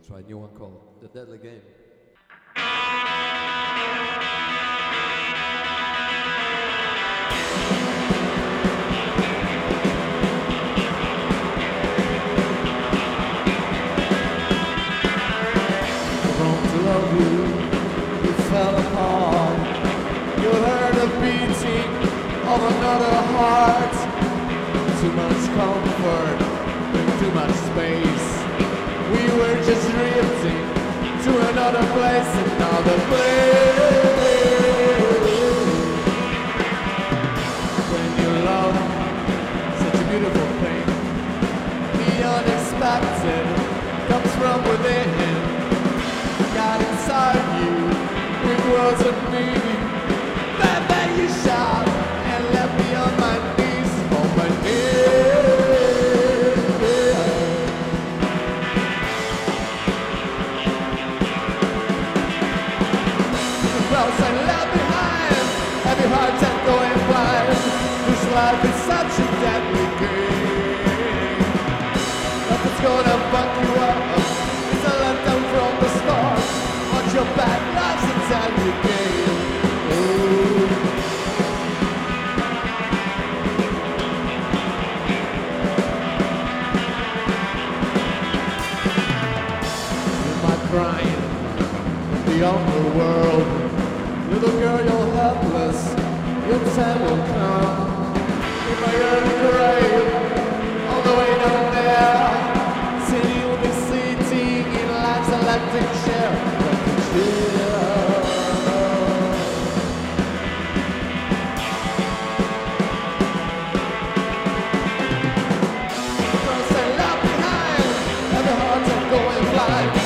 Try a new one called The Deadly Game. Wrong to love you, you fell apart. You heard the beating of another heart. Too much comfort, too much space. We were just drifting to another place, another place. When you love such a beautiful thing, the unexpected comes from within. Got inside you, it wasn't me. Baby, you shot and left me on my knees, on my knees. The clouds I left behind, heavy hearts and going blind. This life is such a deadly game. Nothing's gonna fuck you up. It's a letdown from the start. Watch your back, life's a deadly game. Ooh. Crying beyond the world. Little girl, you're helpless. Your time will come. In my early grave, all the way down there. City will be sitting in life's electric chair. Girls I left behind, and the hearts are going blind.